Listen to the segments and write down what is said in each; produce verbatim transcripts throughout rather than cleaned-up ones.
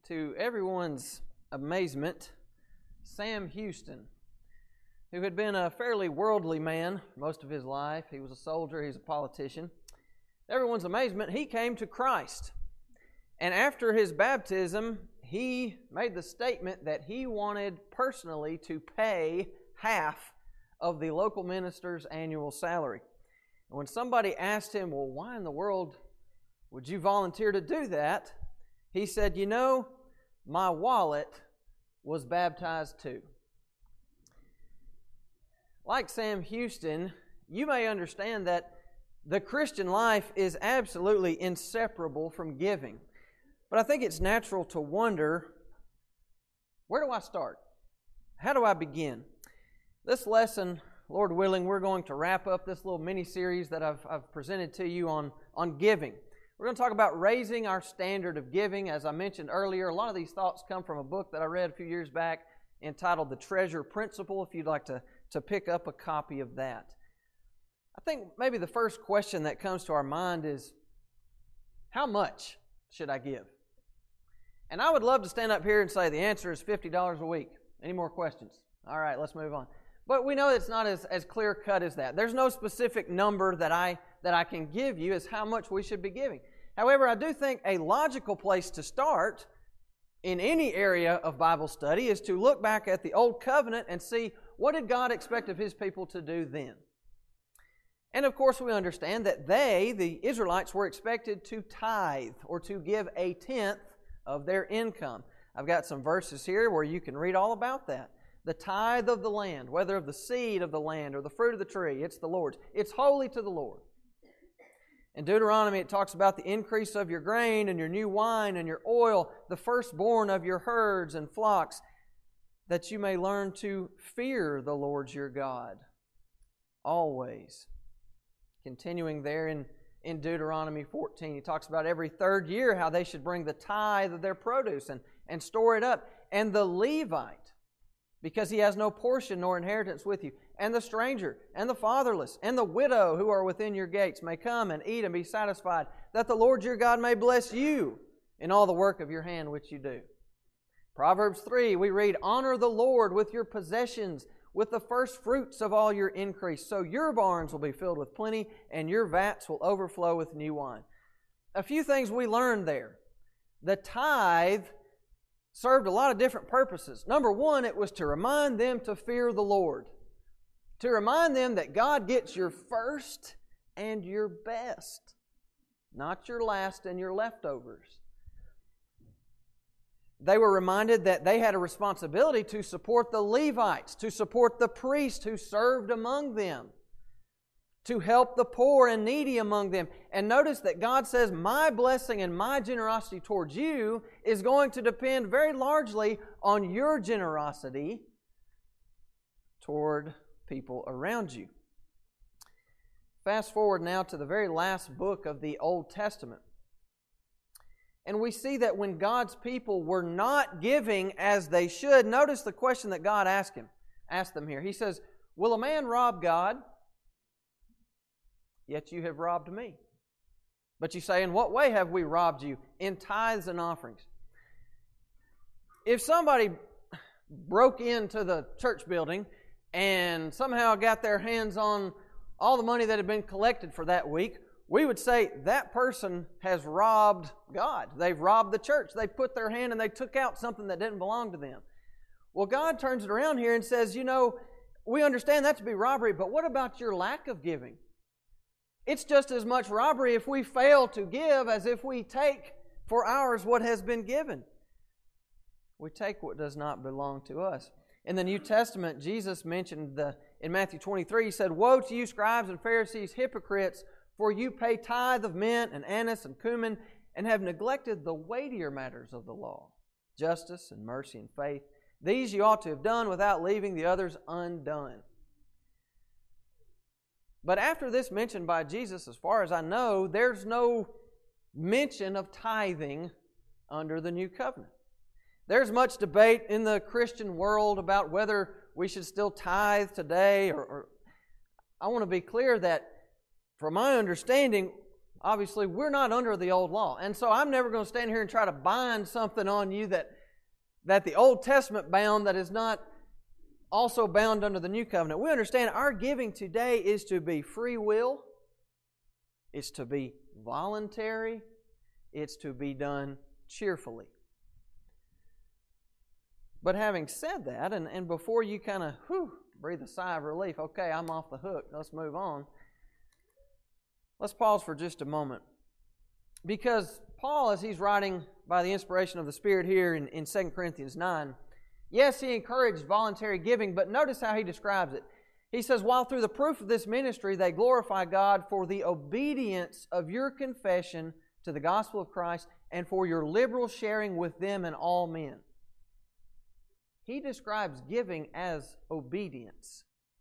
to everyone's amazement, Sam Houston, who had been a fairly worldly man most of his life. He was a soldier, he's a politician. Everyone's amazement, he came to Christ. And after his baptism, he made the statement that he wanted personally to pay half of the local minister's annual salary. And when somebody asked him, well, why in the world would you volunteer to do that? He said, you know, my wallet was baptized too. Like Sam Houston, you may understand that the Christian life is absolutely inseparable from giving. But I think it's natural to wonder, where do I start? How do I begin? This lesson, Lord willing, we're going to wrap up this little mini-series that I've, I've presented to you on, on giving. We're going to talk about raising our standard of giving. As I mentioned earlier, a lot of these thoughts come from a book that I read a few years back entitled The Treasure Principle, if you'd like to, to pick up a copy of that. I think maybe the first question that comes to our mind is, how much should I give? And I would love to stand up here and say the answer is fifty dollars a week. Any more questions? All right, let's move on. But we know it's not as, as clear-cut as that. There's no specific number that I that I can give you as how much we should be giving. However, I do think a logical place to start in any area of Bible study is to look back at the Old Covenant and see, what did God expect of His people to do then? And of course, we understand that they, the Israelites, were expected to tithe or to give a tenth of their income. I've got some verses here where you can read all about that. The tithe of the land, whether of the seed of the land or the fruit of the tree, it's the Lord's. It's holy to the Lord. In Deuteronomy, it talks about the increase of your grain and your new wine and your oil, the firstborn of your herds and flocks, that you may learn to fear the Lord your God always. Continuing there in, in Deuteronomy fourteen, he talks about every third year how they should bring the tithe of their produce and, and store it up. And the Levite, because he has no portion nor inheritance with you, and the stranger, and the fatherless, and the widow who are within your gates may come and eat and be satisfied, that the Lord your God may bless you in all the work of your hand which you do. Proverbs three, we read, honor the Lord with your possessions, with the first fruits of all your increase, so your barns will be filled with plenty, and your vats will overflow with new wine. A few things we learned there. The tithe served a lot of different purposes. Number one, it was to remind them to fear the Lord. To remind them that God gets your first and your best, not your last and your leftovers. They were reminded that they had a responsibility to support the Levites, to support the priests who served among them, to help the poor and needy among them. And notice that God says, my blessing and my generosity towards you is going to depend very largely on your generosity toward people around you. Fast forward now to the very last book of the Old Testament. And we see that when God's people were not giving as they should, notice the question that God asked him, asked them here. He says, will a man rob God? Yet you have robbed me. But you say, in what way have we robbed you? In tithes and offerings. If somebody broke into the church building and somehow got their hands on all the money that had been collected for that week, we would say that person has robbed God. They've robbed the church. They put their hand and they took out something that didn't belong to them. Well, God turns it around here and says, you know, we understand that to be robbery, but what about your lack of giving? It's just as much robbery if we fail to give as if we take for ours what has been given. We take what does not belong to us. In the New Testament, Jesus mentioned the in Matthew twenty-three, He said, woe to you, scribes and Pharisees, hypocrites, for you pay tithe of mint and anise and cumin, and have neglected the weightier matters of the law, justice and mercy and faith. These you ought to have done without leaving the others undone. But after this mention by Jesus, as far as I know, there's no mention of tithing under the New Covenant. There's much debate in the Christian world about whether we should still tithe today. Or, or I want to be clear that, from my understanding, Obviously, we're not under the old law. And so I'm never going to stand here and try to bind something on you that, that the Old Testament bound that is not also bound under the New Covenant. We understand our giving today is to be free will. It's to be voluntary. It's to be done cheerfully. But having said that, and, and before you kind of whew, breathe a sigh of relief, okay, I'm off the hook, let's move on. Let's pause for just a moment. Because Paul, as he's writing by the inspiration of the Spirit here in, in Second Corinthians nine, yes, he encouraged voluntary giving, but notice how he describes it. He says, while through the proof of this ministry they glorify God for the obedience of your confession to the gospel of Christ and for your liberal sharing with them and all men. He describes giving as obedience.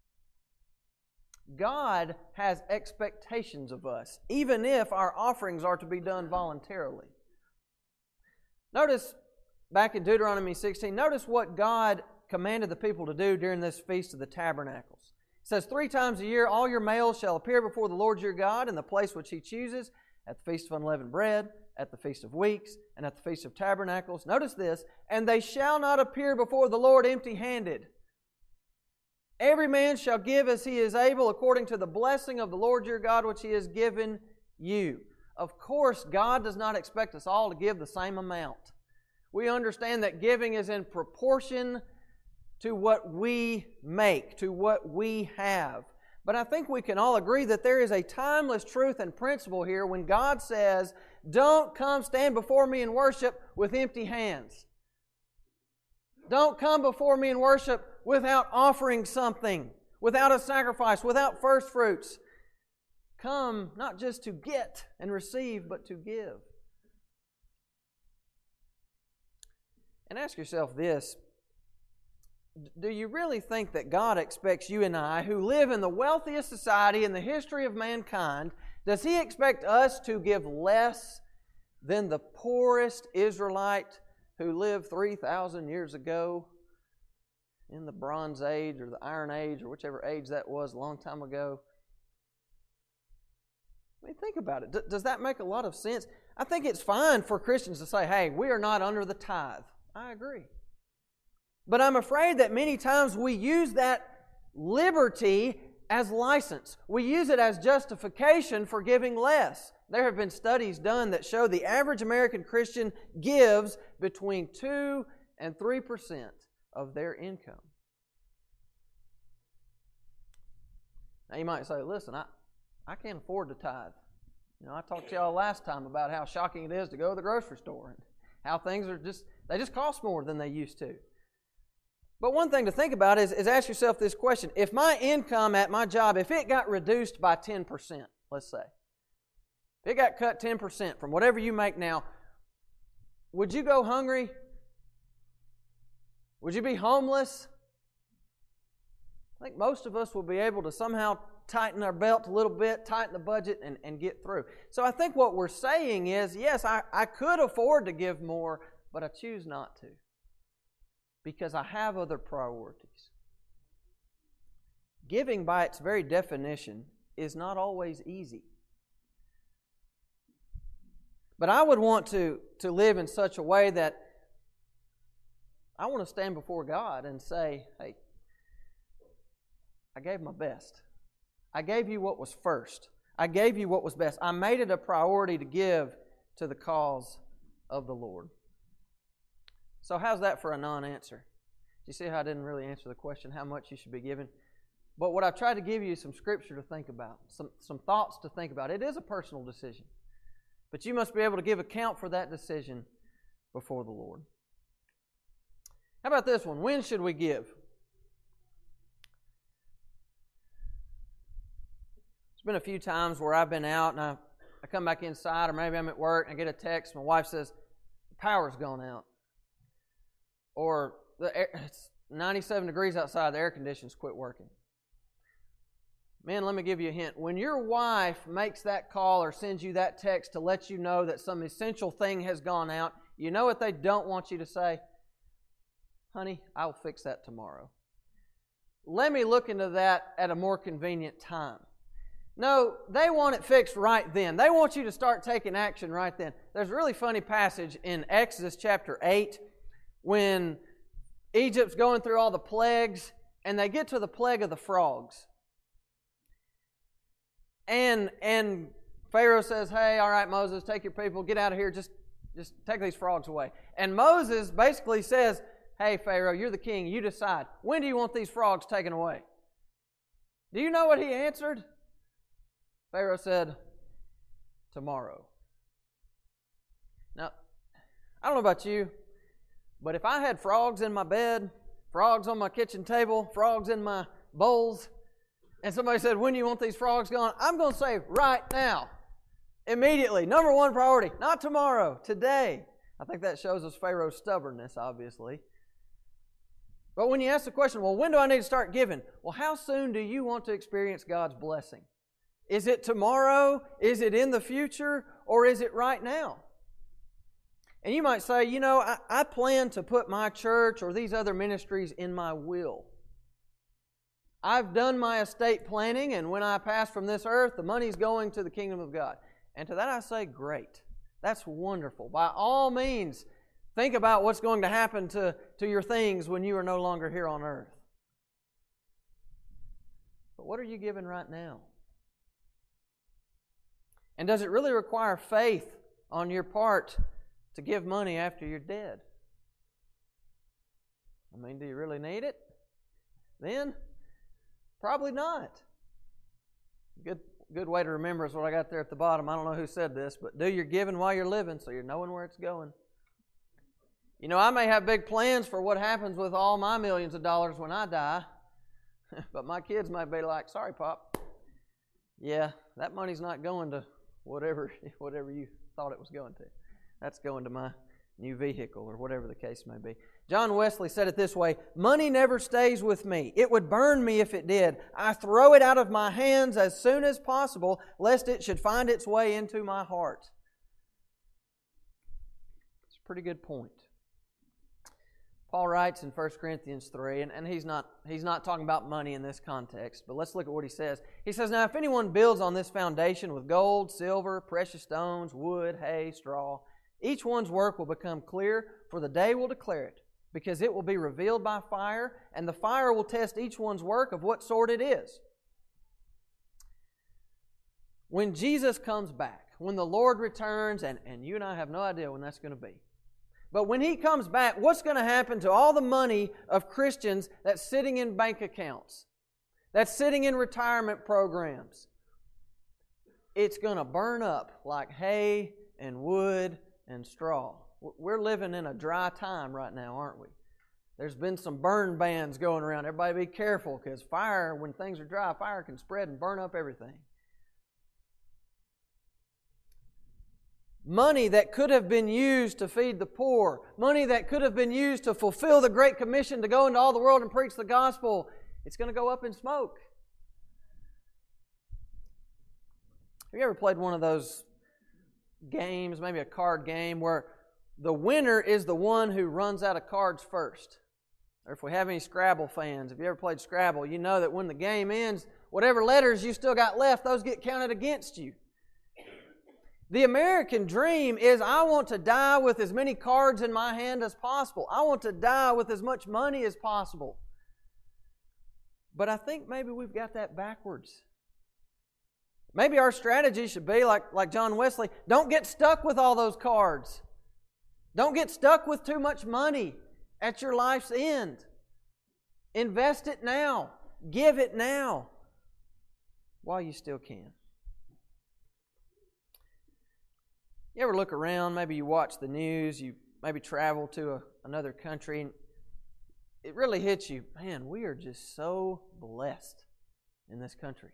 God has expectations of us, even if our offerings are to be done voluntarily. Notice, back in Deuteronomy sixteen, notice what God commanded the people to do during this Feast of the Tabernacles. It says, three times a year all your males shall appear before the Lord your God in the place which He chooses, at the Feast of Unleavened Bread, at the Feast of Weeks, and at the Feast of Tabernacles. Notice this, and they shall not appear before the Lord empty-handed. Every man shall give as he is able, according to the blessing of the Lord your God, which He has given you. Of course, God does not expect us all to give the same amount. We understand that giving is in proportion to what we make, to what we have. But I think we can all agree that there is a timeless truth and principle here when God says, don't come stand before me in worship with empty hands. Don't come before me in worship without offering something, without a sacrifice, without first fruits. Come not just to get and receive, but to give. And ask yourself this. Do you really think that God expects you and I, who live in the wealthiest society in the history of mankind, does He expect us to give less than the poorest Israelite who lived three thousand years ago in the Bronze Age or the Iron Age or whichever age that was a long time ago? I mean, think about it. D- does that make a lot of sense? I think it's fine for Christians to say, hey, we are not under the tithe. I agree. But I'm afraid that many times we use that liberty as license. We use it as justification for giving less. There have been studies done that show the average American Christian gives between two and three percent of their income. Now you might say, listen, I, I can't afford to tithe. You know, I talked to y'all last time about how shocking it is to go to the grocery store and how things are just, they just cost more than they used to. But one thing to think about is, is ask yourself this question. If my income at my job, if it got reduced by ten percent, let's say, if it got cut ten percent from whatever you make now, would you go hungry? Would you be homeless? I think most of us will be able to somehow tighten our belt a little bit, tighten the budget, and, and get through. So I think what we're saying is, yes, I, I could afford to give more, but I choose not to, because I have other priorities. Giving, by its very definition, is not always easy. But I would want to, to live in such a way that I want to stand before God and say, hey, I gave my best. I gave you what was first. I gave you what was best. I made it a priority to give to the cause of the Lord. So how's that for a non-answer? Do you see how I didn't really answer the question how much you should be giving? But what I've tried to give you is some scripture to think about, some, some thoughts to think about. It is a personal decision. But you must be able to give account for that decision before the Lord. How about this one? When should we give? There's been a few times where I've been out and I, I come back inside, or maybe I'm at work and I get a text. My wife says, the power's gone out. Or the air, it's ninety-seven degrees outside, the air conditioning's quit working. Man, let me give you a hint. When your wife makes that call or sends you that text to let you know that some essential thing has gone out, you know what they don't want you to say? Honey, I'll fix that tomorrow. Let me look into that at a more convenient time. No, they want it fixed right then. They want you to start taking action right then. There's a really funny passage in Exodus chapter eight when Egypt's going through all the plagues, and they get to the plague of the frogs. And and Pharaoh says, hey, all right, Moses, take your people, get out of here, just, just take these frogs away. And Moses basically says, hey, Pharaoh, you're the king, you decide. When do you want these frogs taken away? Do you know what he answered? Pharaoh said, tomorrow. Now, I don't know about you, but if I had frogs in my bed, frogs on my kitchen table, frogs in my bowls, and somebody said, when do you want these frogs gone? I'm going to say, right now. Immediately. Number one priority. Not tomorrow. Today. I think that shows us Pharaoh's stubbornness, obviously. But when you ask the question, well, when do I need to start giving? Well, how soon do you want to experience God's blessing? Is it tomorrow? Is it in the future? Or is it right now? And you might say, you know, I, I plan to put my church or these other ministries in my will. I've done my estate planning, and when I pass from this earth, the money's going to the kingdom of God. And to that I say, great. That's wonderful. By all means, think about what's going to happen to, to your things when you are no longer here on earth. But what are you giving right now? And does it really require faith on your part to give money after you're dead? I mean, do you really need it? Then, probably not. Good, good way to remember is what I got there at the bottom. I don't know who said this, but do your giving while you're living so you're knowing where it's going. You know, I may have big plans for what happens with all my millions of dollars when I die, but my kids might be like, sorry, Pop. Yeah, that money's not going to whatever, whatever you thought it was going to. That's going to my new vehicle or whatever the case may be. John Wesley said it this way, money never stays with me. It would burn me if it did. I throw it out of my hands as soon as possible, lest it should find its way into my heart. It's a pretty good point. Paul writes in First Corinthians three, and, and he's not he's not talking about money in this context, but let's look at what he says. He says, now if anyone builds on this foundation with gold, silver, precious stones, wood, hay, straw, each one's work will become clear, for the day will declare it, because it will be revealed by fire, and the fire will test each one's work of what sort it is. When Jesus comes back, when the Lord returns, and, and you and I have no idea when that's going to be, but when He comes back, what's going to happen to all the money of Christians that's sitting in bank accounts, that's sitting in retirement programs? It's going to burn up like hay and wood and straw. We're living in a dry time right now, aren't we? There's been some burn bans going around. Everybody be careful, because fire, when things are dry, fire can spread and burn up everything. Money that could have been used to feed the poor, money that could have been used to fulfill the Great Commission to go into all the world and preach the gospel, it's going to go up in smoke. Have you ever played one of those games, maybe a card game, where the winner is the one who runs out of cards first? Or if we have any Scrabble fans, if you ever played Scrabble, you know that when the game ends, whatever letters you still got left, those get counted against you. The American dream is, I want to die with as many cards in my hand as possible. I want to die with as much money as possible. But I think maybe we've got that backwards. Maybe our strategy should be like, like John Wesley, don't get stuck with all those cards. Don't get stuck with too much money at your life's end. Invest it now. Give it now while you still can. You ever look around, maybe you watch the news, you maybe travel to a, another country, and it really hits you, man, we are just so blessed in this country.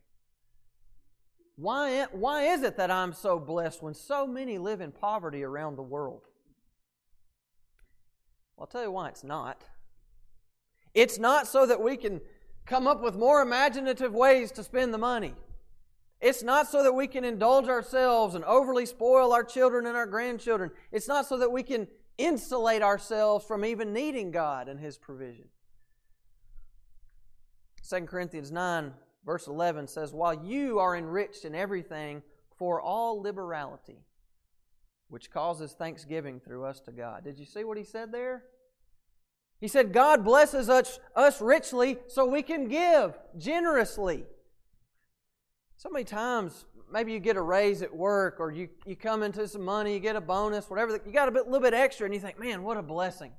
Why, why is it that I'm so blessed when so many live in poverty around the world? Well, I'll tell you why it's not. It's not so that we can come up with more imaginative ways to spend the money. It's not so that we can indulge ourselves and overly spoil our children and our grandchildren. It's not so that we can insulate ourselves from even needing God and His provision. Second Corinthians nine verse eleven says, "While you are enriched in everything for all liberality, which causes thanksgiving through us to God." Did you see what he said there? He said God blesses us, us richly so we can give generously. So many times, maybe you get a raise at work, or you, you come into some money, you get a bonus, whatever, you got a bit, little bit extra, and you think, man, what a blessing.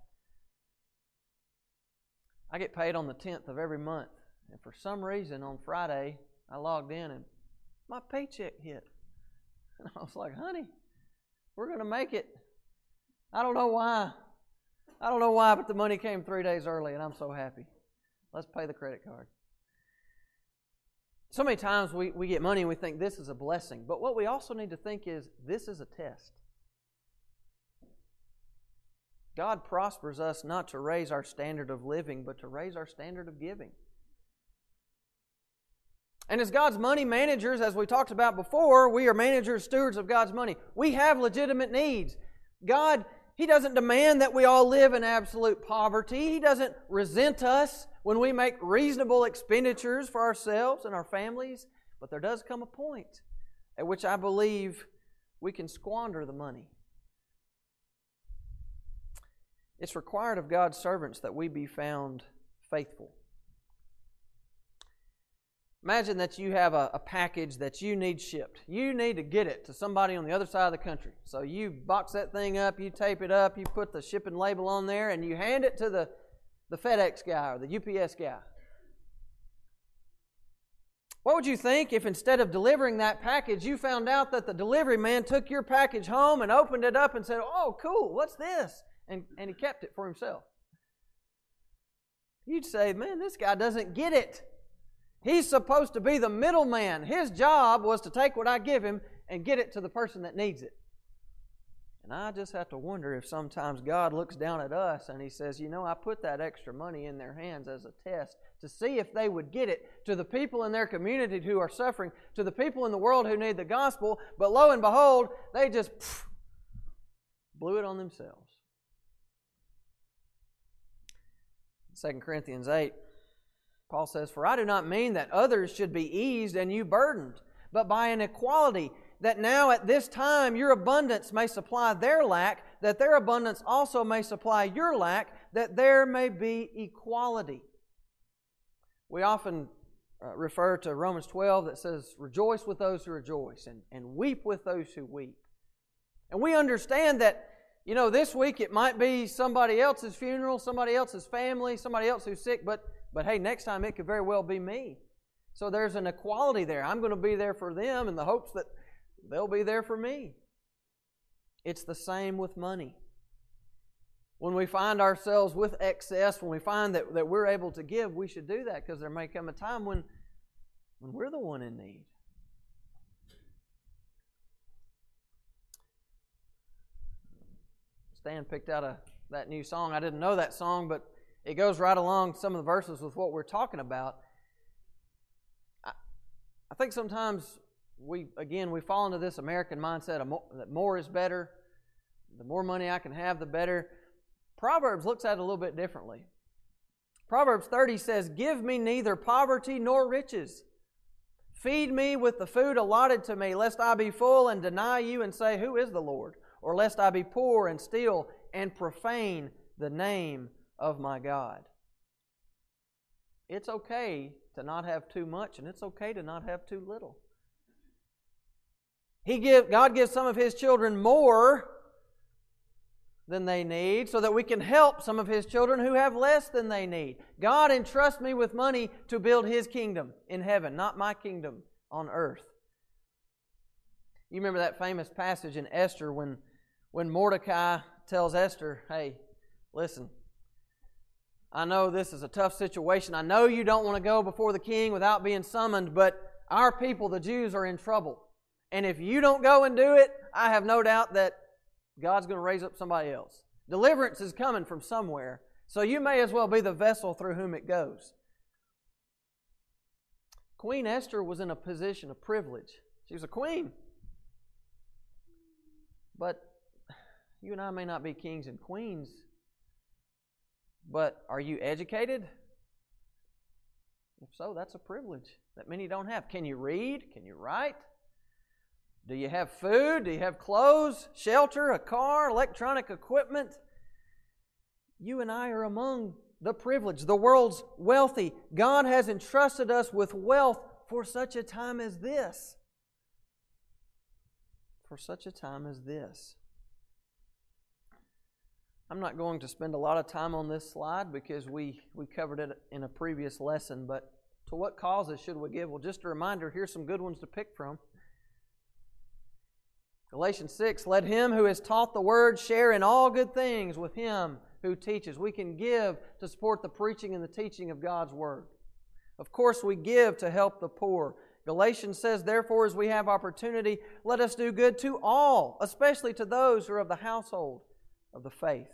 I get paid on the tenth of every month, and for some reason on Friday, I logged in and my paycheck hit. And I was like, honey, we're going to make it. I don't know why. I don't know why, but the money came three days early, and I'm so happy. Let's pay the credit card. So many times we, we get money and we think this is a blessing. But what we also need to think is this is a test. God prospers us not to raise our standard of living, but to raise our standard of giving. And as God's money managers, as we talked about before, we are managers, stewards of God's money. We have legitimate needs. God, He doesn't demand that we all live in absolute poverty. He doesn't resent us when we make reasonable expenditures for ourselves and our families. But there does come a point at which I believe we can squander the money. It's required of God's servants that we be found faithful. Imagine that you have a, a package that you need shipped. You need to get it to somebody on the other side of the country. So you box that thing up, you tape it up, you put the shipping label on there, and you hand it to the, the FedEx guy or the U P S guy. What would you think if instead of delivering that package, you found out that the delivery man took your package home and opened it up and said, "Oh, cool, what's this?" And, and he kept it for himself. You'd say, man, this guy doesn't get it. He's supposed to be the middleman. His job was to take what I give him and get it to the person that needs it. And I just have to wonder if sometimes God looks down at us and He says, you know, I put that extra money in their hands as a test to see if they would get it to the people in their community who are suffering, to the people in the world who need the gospel. But lo and behold, they just pff, blew it on themselves. Second Corinthians eight, Paul says, "For I do not mean that others should be eased and you burdened, but by an equality, that now at this time your abundance may supply their lack, that their abundance also may supply your lack, that there may be equality." We often uh, refer to Romans twelve that says, "Rejoice with those who rejoice and, and weep with those who weep." And we understand that, you know, this week it might be somebody else's funeral, somebody else's family, somebody else who's sick, but But hey, next time it could very well be me. So there's an equality there. I'm going to be there for them in the hopes that they'll be there for me. It's the same with money. When we find ourselves with excess, when we find that, that we're able to give, we should do that, because there may come a time when, when we're the one in need. Stan picked out a, that new song. I didn't know that song, but it goes right along some of the verses with what we're talking about. I, I think sometimes we, again, we fall into this American mindset of more, that more is better. The more money I can have, the better. Proverbs looks at it a little bit differently. Proverbs thirty says, "Give me neither poverty nor riches. Feed me with the food allotted to me, lest I be full and deny you and say, who is the Lord? Or lest I be poor and steal and profane the name of my God." It's okay to not have too much, and it's okay to not have too little. He give, God gives some of His children more than they need so that we can help some of His children who have less than they need. God entrusts me with money to build His kingdom in heaven, not my kingdom on earth. You remember that famous passage in Esther when, when Mordecai tells Esther, hey, listen, I know this is a tough situation. I know you don't want to go before the king without being summoned, but our people, the Jews, are in trouble. And if you don't go and do it, I have no doubt that God's going to raise up somebody else. Deliverance is coming from somewhere, so you may as well be the vessel through whom it goes. Queen Esther was in a position of privilege. She was a queen. But you and I may not be kings and queens, but are you educated? If so, that's a privilege that many don't have. Can you read? Can you write? Do you have food? Do you have clothes, shelter, a car, electronic equipment? You and I are among the privileged, the world's wealthy. God has entrusted us with wealth for such a time as this. For such a time as this. I'm not going to spend a lot of time on this slide because we, we covered it in a previous lesson, but to what causes should we give? Well, just a reminder, here's some good ones to pick from. Galatians six, let him who has taught the word share in all good things with him who teaches. We can give to support the preaching and the teaching of God's word. Of course, we give to help the poor. Galatians says, therefore, as we have opportunity, let us do good to all, especially to those who are of the household of the faith.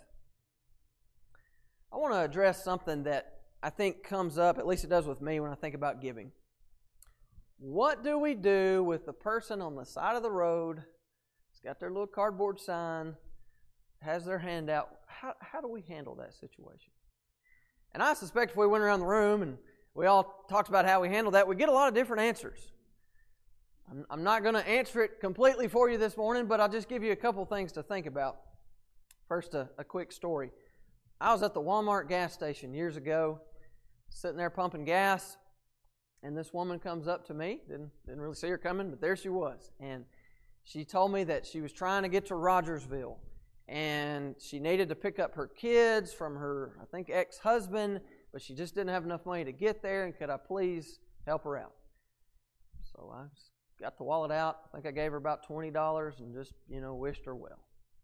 I want to address something that I think comes up, at least it does with me when I think about giving. What do we do with the person on the side of the road? It's got their little cardboard sign, has their hand out. How, how do we handle that situation? And I suspect if we went around the room and we all talked about how we handle that, we get a lot of different answers. I'm, I'm not going to answer it completely for you this morning, but I'll just give you a couple things to think about. First, a, a quick story. I was at the Walmart gas station years ago, sitting there pumping gas, and this woman comes up to me. Didn't, didn't really see her coming, but there she was. And she told me that she was trying to get to Rogersville, and she needed to pick up her kids from her, I think, ex-husband, but she just didn't have enough money to get there, and could I please help her out? So I got the wallet out. I think I gave her about twenty dollars and just, you know, wished her well.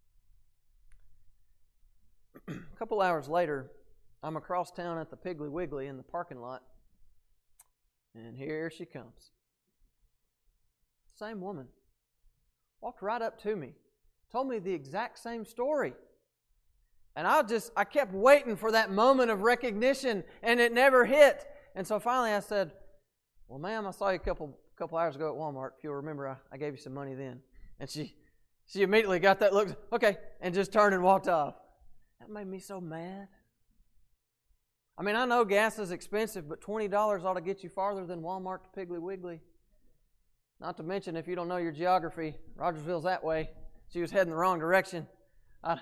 A couple hours later, I'm across town at the Piggly Wiggly in the parking lot, and here she comes. Same woman. Walked right up to me, told me the exact same story. And I just, I kept waiting for that moment of recognition, and it never hit. And so finally I said, well, ma'am, I saw you a couple couple hours ago at Walmart. If you'll remember, I, I gave you some money then. And she, she immediately got that look, okay, and just turned and walked off. That made me so mad. I mean, I know gas is expensive, but twenty dollars ought to get you farther than Walmart to Piggly Wiggly. Not to mention, if you don't know your geography, Rogersville's that way. She was heading the wrong direction. I...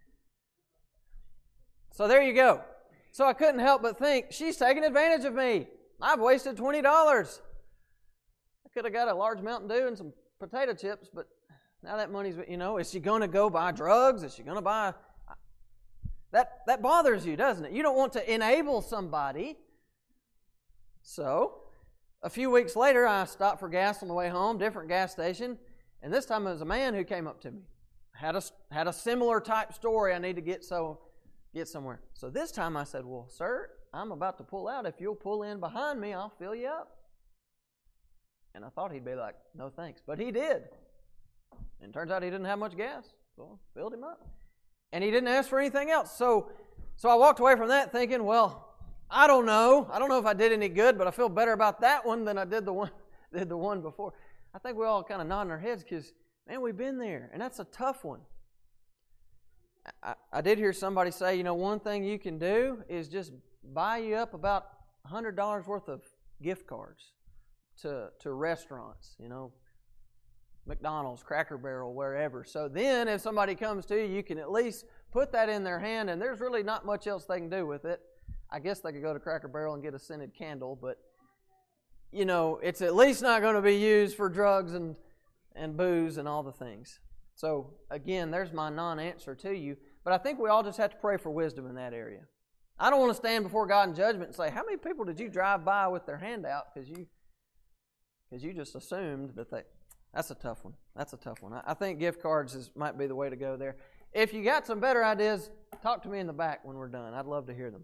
So there you go. So I couldn't help but think, she's taking advantage of me. I've wasted twenty dollars. I could have got a large Mountain Dew and some potato chips, but now that money's, you know, is she going to go buy drugs? Is she going to buy... That, that bothers you, doesn't it? You don't want to enable somebody. So, a few weeks later, I stopped for gas on the way home, different gas station, and this time it was a man who came up to me. Had a, had a similar type story I need to get so get somewhere. So this time I said, well, sir, I'm about to pull out. If you'll pull in behind me, I'll fill you up. And I thought he'd be like, no thanks. But he did. And it turns out he didn't have much gas, so I filled him up. And he didn't ask for anything else. So, so I walked away from that thinking, well, I don't know. I don't know if I did any good, but I feel better about that one than I did the one did the one before. I think we all kind of nodding our heads because, man, we've been there. And that's a tough one. I, I did hear somebody say, you know, one thing you can do is just buy you up about one hundred dollars worth of gift cards to, to restaurants, you know, McDonald's, Cracker Barrel, wherever. So then if somebody comes to you, you can at least put that in their hand, and there's really not much else they can do with it. I guess they could go to Cracker Barrel and get a scented candle, but, you know, it's at least not going to be used for drugs and, and booze and all the things. So, again, there's my non-answer to you. But I think we all just have to pray for wisdom in that area. I don't want to stand before God in judgment and say, how many people did you drive by with their hand out because you, because you just assumed that they... That's a tough one. That's a tough one. I think gift cards is, might be the way to go there. If you got some better ideas, talk to me in the back when we're done. I'd love to hear them.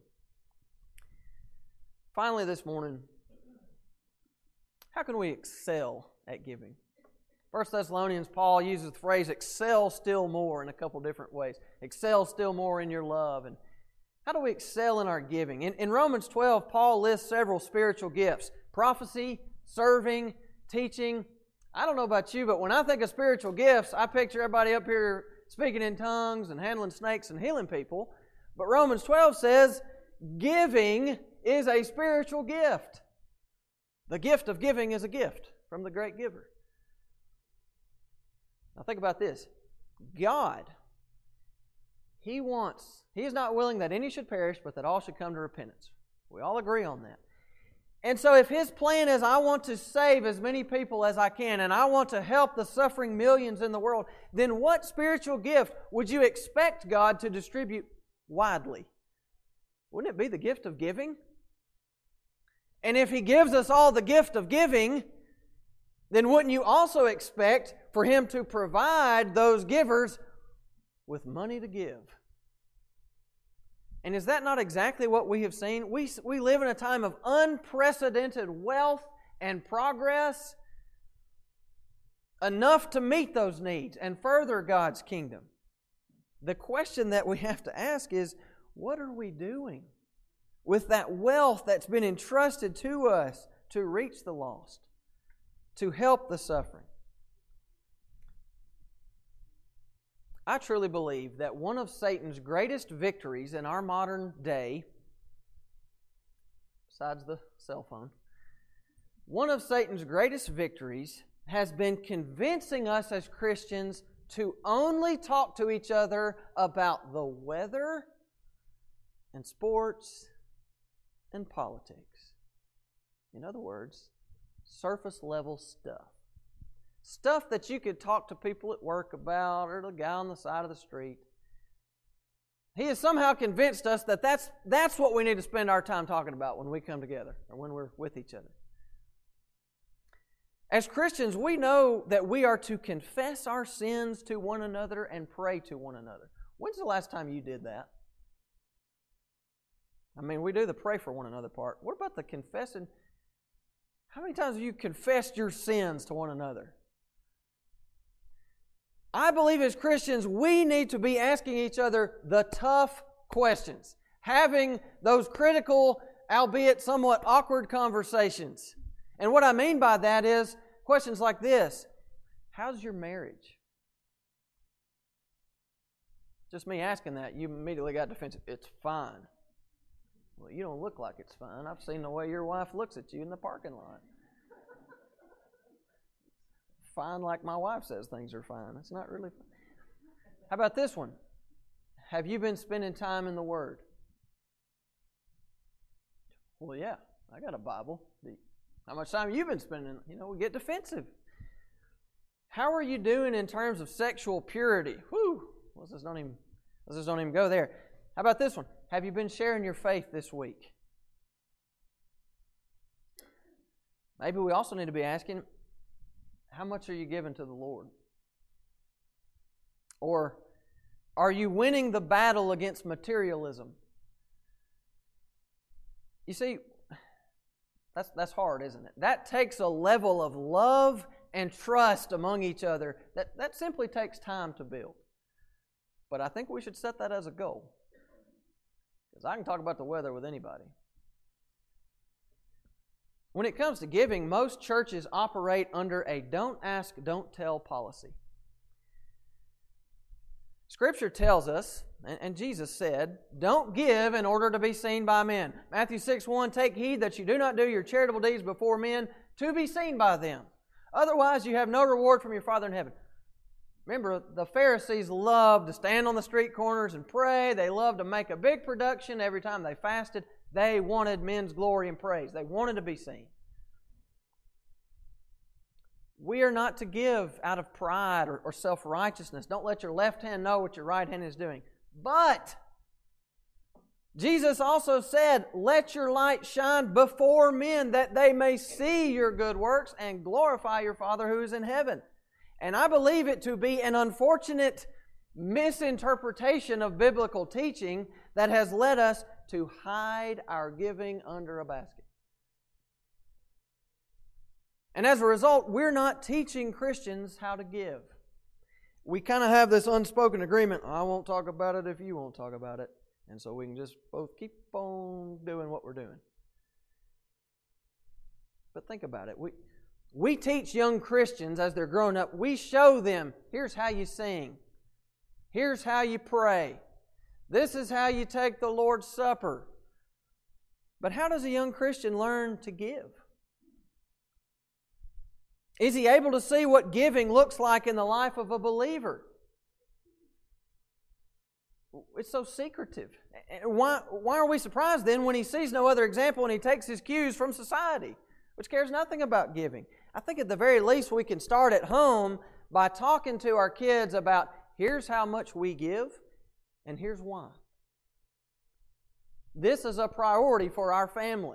Finally this morning, how can we excel at giving? First Thessalonians, Paul uses the phrase excel still more in a couple different ways. Excel still more in your love. And how do we excel in our giving? In, in Romans twelve, Paul lists several spiritual gifts. Prophecy, serving, teaching. I don't know about you, but when I think of spiritual gifts, I picture everybody up here speaking in tongues and handling snakes and healing people. But Romans twelve says giving is a spiritual gift. The gift of giving is a gift from the great giver. Now think about this. God, He wants, He is not willing that any should perish, but that all should come to repentance. We all agree on that. And so if His plan is, I want to save as many people as I can, and I want to help the suffering millions in the world, then what spiritual gift would you expect God to distribute widely? Wouldn't it be the gift of giving? And if He gives us all the gift of giving, then wouldn't you also expect for Him to provide those givers with money to give? And is that not exactly what we have seen? We, we live in a time of unprecedented wealth and progress, enough to meet those needs and further God's kingdom. The question that we have to ask is, what are we doing with that wealth that's been entrusted to us to reach the lost, to help the suffering? I truly believe that one of Satan's greatest victories in our modern day, besides the cell phone, one of Satan's greatest victories has been convincing us as Christians to only talk to each other about the weather and sports and politics. In other words, surface level stuff. Stuff that you could talk to people at work about or the guy on the side of the street. He has somehow convinced us that that's, that's what we need to spend our time talking about when we come together or when we're with each other. As Christians, we know that we are to confess our sins to one another and pray to one another. When's the last time you did that? I mean, we do the pray for one another part. What about the confessing? How many times have you confessed your sins to one another? I believe as Christians, we need to be asking each other the tough questions, having those critical, albeit somewhat awkward conversations. And what I mean by that is questions like this: how's your marriage? Just me asking that, you immediately got defensive. It's fine. Well, you don't look like it's fine. I've seen the way your wife looks at you in the parking lot. Fine like my wife says things are fine. It's not really fine. How about this one? Have you been spending time in the Word? Well, yeah, I got a Bible. How much time have you been spending? You know, we get defensive. How are you doing in terms of sexual purity? Whew, let's just don't even, let's just don't even go there. How about this one? Have you been sharing your faith this week? Maybe we also need to be asking, how much are you giving to the Lord? Or are you winning the battle against materialism? You see, that's, that's hard, isn't it? That takes a level of love and trust among each other that, that simply takes time to build. But I think we should set that as a goal. Because I can talk about the weather with anybody. When it comes to giving, most churches operate under a don't ask, don't tell policy. Scripture tells us, and Jesus said, don't give in order to be seen by men. Matthew six one, take heed that you do not do your charitable deeds before men to be seen by them. Otherwise you have no reward from your Father in heaven. Remember, the Pharisees loved to stand on the street corners and pray. They loved to make a big production every time they fasted. They wanted men's glory and praise. They wanted to be seen. We are not to give out of pride or, or self-righteousness. Don't let your left hand know what your right hand is doing. But Jesus also said, let your light shine before men that they may see your good works and glorify your Father who is in heaven. And I believe it to be an unfortunate misinterpretation of biblical teaching that has led us to hide our giving under a basket. And as a result, we're not teaching Christians how to give. We kind of have this unspoken agreement, I won't talk about it if you won't talk about it. And so we can just both keep on doing what we're doing. But think about it. We, we teach young Christians as they're growing up, we show them, here's how you sing. Here's how you pray. This is how you take the Lord's Supper. But how does a young Christian learn to give? Is he able to see what giving looks like in the life of a believer? It's so secretive. Why, why are we surprised then when he sees no other example and he takes his cues from society, which cares nothing about giving? I think at the very least we can start at home by talking to our kids about here's how much we give and here's why. This is a priority for our family.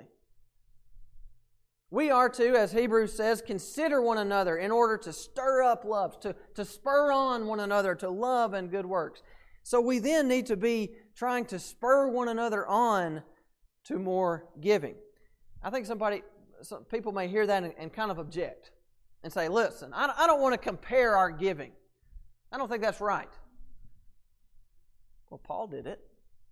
We are to, as Hebrews says, consider one another in order to stir up love, to, to spur on one another to love and good works. So we then need to be trying to spur one another on to more giving. I think somebody, some people may hear that and, and kind of object and say, listen, I, I don't want to compare our giving. I don't think that's right. Well, Paul did it.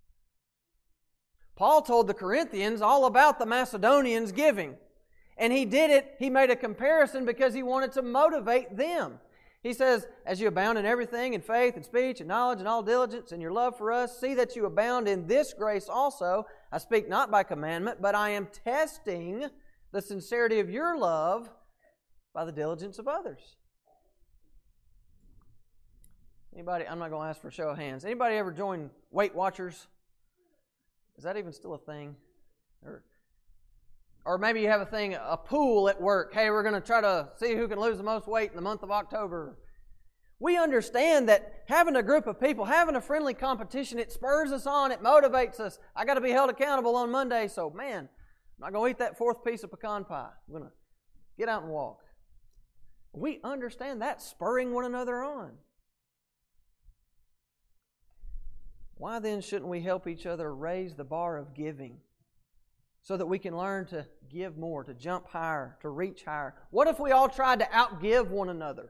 Paul told the Corinthians all about the Macedonians giving. And he did it, he made a comparison because he wanted to motivate them. He says, as you abound in everything, in faith and speech and knowledge and all diligence and your love for us, see that you abound in this grace also. I speak not by commandment, but I am testing the sincerity of your love by the diligence of others. Anybody, I'm not going to ask for a show of hands. Anybody ever join Weight Watchers? Is that even still a thing? Or, or maybe you have a thing, a pool at work. Hey, we're going to try to see who can lose the most weight in the month of October. We understand that having a group of people, having a friendly competition, it spurs us on, it motivates us. I got to be held accountable on Monday, so man, I'm not going to eat that fourth piece of pecan pie. I'm going to get out and walk. We understand that, spurring one another on. Why then shouldn't we help each other raise the bar of giving so that we can learn to give more, to jump higher, to reach higher? What if we all tried to outgive one another?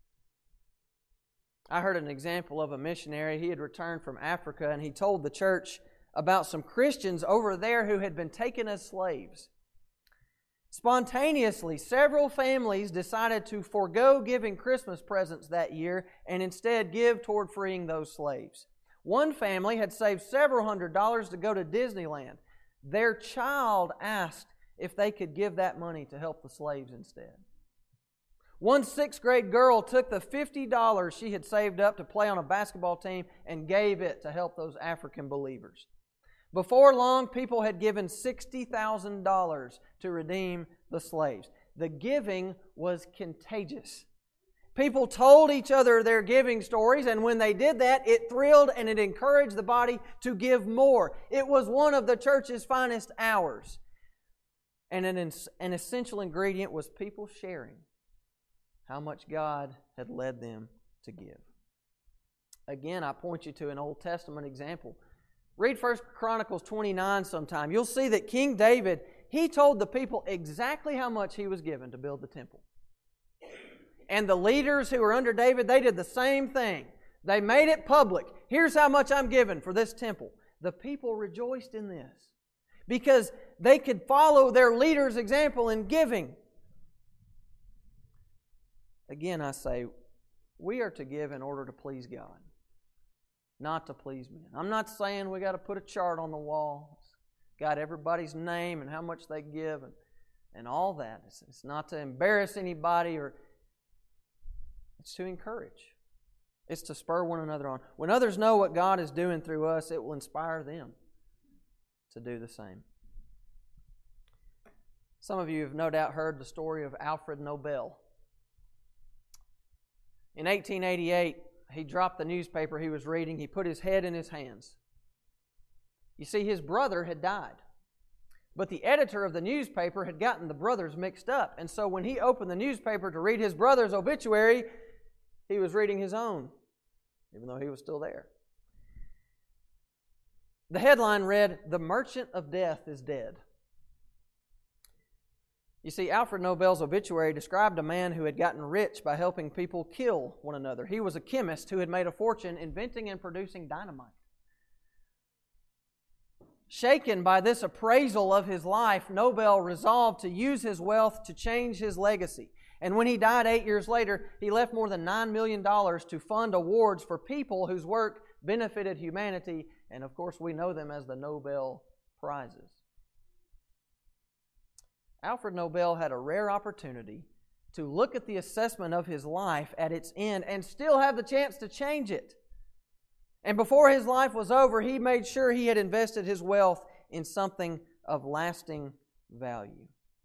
I heard an example of a missionary. He had returned from Africa and he told the church about some Christians over there who had been taken as slaves. Spontaneously, several families decided to forego giving Christmas presents that year and instead give toward freeing those slaves. One family had saved several hundred dollars to go to Disneyland. Their child asked if they could give that money to help the slaves instead. One sixth grade girl took the fifty dollars she had saved up to play on a basketball team and gave it to help those African believers. Before long, people had given sixty thousand dollars to redeem the slaves. The giving was contagious. People told each other their giving stories, and when they did that, it thrilled and it encouraged the body to give more. It was one of the church's finest hours. And an, an essential ingredient was people sharing how much God had led them to give. Again, I point you to an Old Testament example. Read First Chronicles twenty-nine sometime. You'll see that King David, he told the people exactly how much he was given to build the temple. And the leaders who were under David, they did the same thing. They made it public. Here's how much I'm given for this temple. The people rejoiced in this because they could follow their leader's example in giving. Again, I say, we are to give in order to please God, not to please men. I'm not saying we got to put a chart on the wall. It's got everybody's name and how much they give and, and all that. It's, it's not to embarrass anybody, or it's to encourage. It's to spur one another on. When others know what God is doing through us, it will inspire them to do the same. Some of you have no doubt heard the story of Alfred Nobel. In eighteen eighty-eight, he dropped the newspaper he was reading. He put his head in his hands. You see, his brother had died. But the editor of the newspaper had gotten the brothers mixed up. And so when he opened the newspaper to read his brother's obituary, he was reading his own, even though he was still there. The headline read, "The Merchant of Death is Dead." You see, Alfred Nobel's obituary described a man who had gotten rich by helping people kill one another. He was a chemist who had made a fortune inventing and producing dynamite. Shaken by this appraisal of his life, Nobel resolved to use his wealth to change his legacy. And when he died eight years later, he left more than nine million dollars to fund awards for people whose work benefited humanity. And of course, we know them as the Nobel Prizes. Alfred Nobel had a rare opportunity to look at the assessment of his life at its end and still have the chance to change it. And before his life was over, he made sure he had invested his wealth in something of lasting value.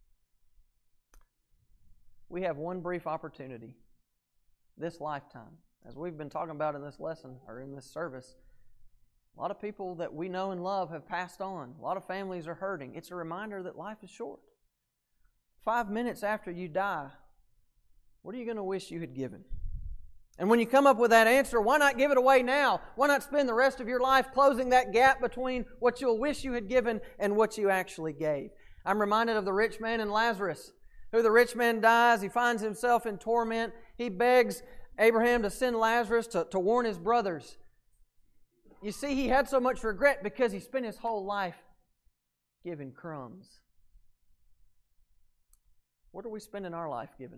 We have one brief opportunity, this lifetime. As we've been talking about in this lesson, or in this service, a lot of people that we know and love have passed on. A lot of families are hurting. It's a reminder that life is short. Five minutes after you die, what are you going to wish you had given? And when you come up with that answer, why not give it away now? Why not spend the rest of your life closing that gap between what you'll wish you had given and what you actually gave? I'm reminded of the rich man and Lazarus, who the rich man dies. He finds himself in torment. He begs Abraham to send Lazarus to, to warn his brothers. You see, he had so much regret because he spent his whole life giving crumbs. What are we spending our life giving?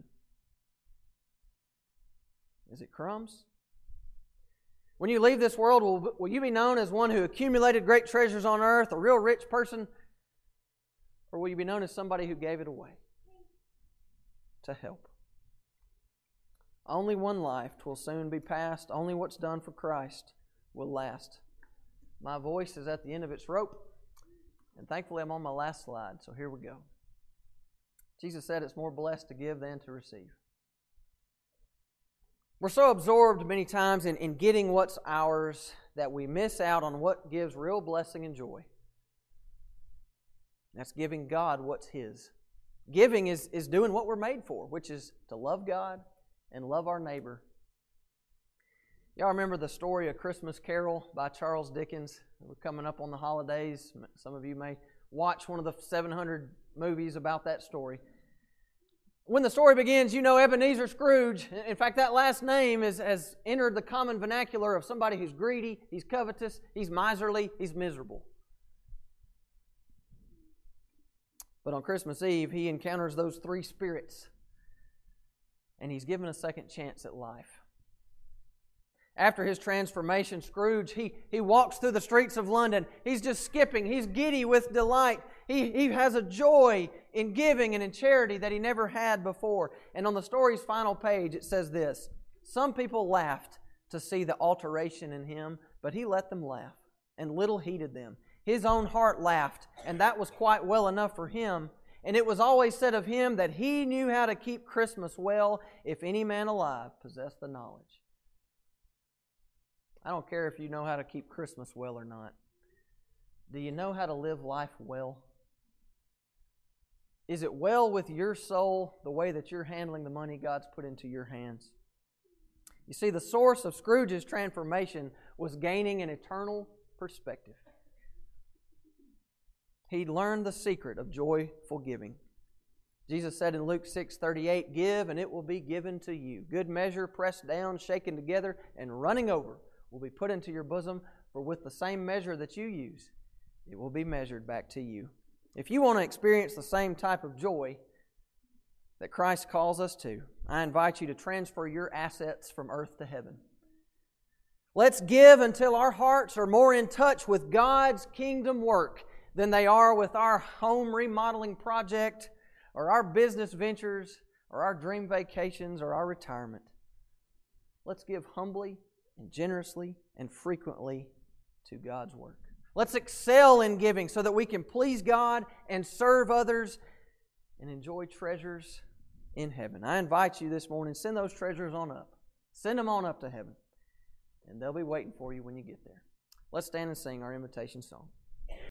Is it crumbs? When you leave this world, will, will you be known as one who accumulated great treasures on earth, a real rich person? Or will you be known as somebody who gave it away to help? Only one life will soon be passed. Only what's done for Christ will last. My voice is at the end of its rope, and thankfully I'm on my last slide, so here we go. Jesus said it's more blessed to give than to receive. We're so absorbed many times in, in getting what's ours that we miss out on what gives real blessing and joy. That's giving God what's His. Giving is, is doing what we're made for, which is to love God and love our neighbor. Y'all remember the story of Christmas Carol by Charles Dickens? We're coming up on the holidays. Some of you may watch one of the seven hundred movies about that story. When the story begins, you know Ebenezer Scrooge. In fact, that last name is, has entered the common vernacular of somebody who's greedy, he's covetous, he's miserly, he's miserable. But on Christmas Eve, he encounters those three spirits, and he's given a second chance at life. After his transformation, Scrooge, he, he walks through the streets of London. He's just skipping. He's giddy with delight. He, he has a joy in giving and in charity that he never had before. And on the story's final page, it says this: some people laughed to see the alteration in him, but he let them laugh, and little heeded them. His own heart laughed, and that was quite well enough for him. And it was always said of him that he knew how to keep Christmas well, if any man alive possessed the knowledge. I don't care if you know how to keep Christmas well or not. Do you know how to live life well? Is it well with your soul the way that you're handling the money God's put into your hands? You see, the source of Scrooge's transformation was gaining an eternal perspective. He'd learned the secret of joyful giving. Jesus said in Luke six thirty-eight, "Give, and it will be given to you. Good measure, pressed down, shaken together, and running over will be put into your bosom, for with the same measure that you use, it will be measured back to you." If you want to experience the same type of joy that Christ calls us to, I invite you to transfer your assets from earth to heaven. Let's give until our hearts are more in touch with God's kingdom work than they are with our home remodeling project or our business ventures or our dream vacations or our retirement. Let's give humbly and generously and frequently to God's work. Let's excel in giving so that we can please God and serve others and enjoy treasures in heaven. I invite you this morning, send those treasures on up. Send them on up to heaven, and they'll be waiting for you when you get there. Let's stand and sing our invitation song.